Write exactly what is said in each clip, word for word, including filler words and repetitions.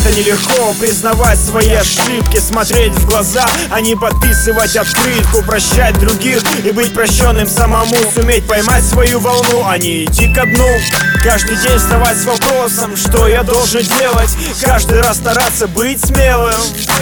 это нелегко. Признавать свои ошибки, смотреть в глаза, а не подписывать открытку. Прощать других и быть прощенным самому. Суметь поймать свою волну, а не идти ко дну. Каждый день вставать с вопросом, что я должен делать. Каждый раз стараться быть смелым.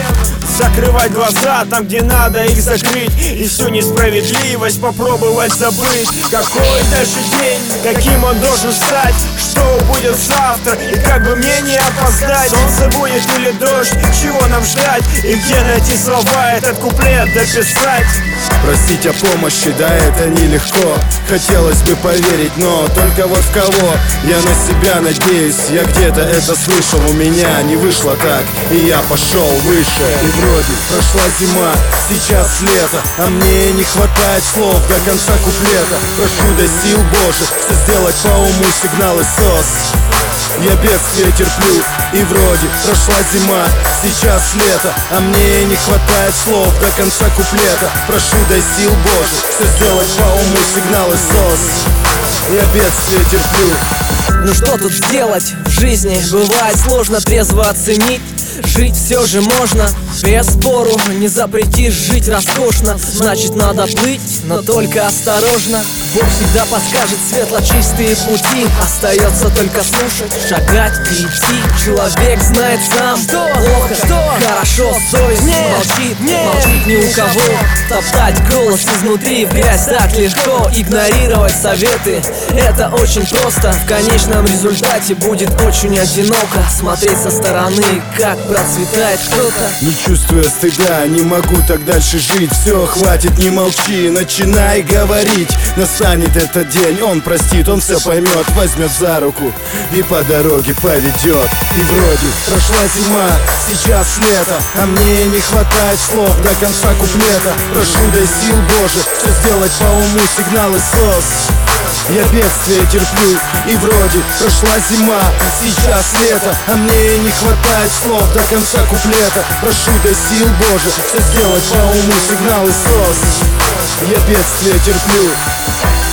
Закрывать глаза там, где надо их закрыть. И всю несправедливость попробовать забыть. Какой дальше день, каким он должен стать? Что будет завтра и как бы мне не опоздать? Солнце будет или дождь, чего нам ждать? И где найти слова этот куплет дописать? Просить о помощи, да, это нелегко. Хотелось бы поверить, но только вот в кого? Я на себя надеюсь, я где-то это слышал. У меня не вышло так, и я пошел выше. И вроде прошла зима, сейчас лето, а мне не хватает слов до конца куплета. Прошу, дай сил Божьих, все сделать по уму, сигналы СОС. Я бедствие терплю, и вроде прошла зима, сейчас лето, а мне не хватает слов до конца куплета. Прошу, дай сил Божьих, все сделать по уму, сигналы СОС. Я бедствие терплю. Ну что тут сделать? В жизни бывает сложно трезво оценить. Жить все же можно, без спору. Не запретишь жить роскошно. Значит надо плыть, но только осторожно. Бог всегда подскажет светло-чистые пути. Остается только слушать, шагать и идти. Человек знает сам, что плохо, что хорошо. Совесть нет, молчит, нет, молчит ни у кого. Топтать голос изнутри в грязь так легко. Игнорировать советы, это очень просто. В конечном результате будет очень одиноко смотреть со стороны, как процветает кто-то. Не чувствуя стыда, не могу так дальше жить. Все, хватит, не молчи, начинай говорить. Настанет этот день, он простит, он все поймет. Возьмет за руку и по дороге поведет. И вроде прошла зима, сейчас лето, а мне не хватает слов до конца куплета. Прошу, дай сил Божьих, все сделать по уму, сигналы СОС. Я бедствие терплю, и вроде прошла зима, сейчас лето, а мне не хватает слов до конца куплета. Прошу, дай сил Божьих, все сделать по уму, сигналы СОС. Я бедствие терплю.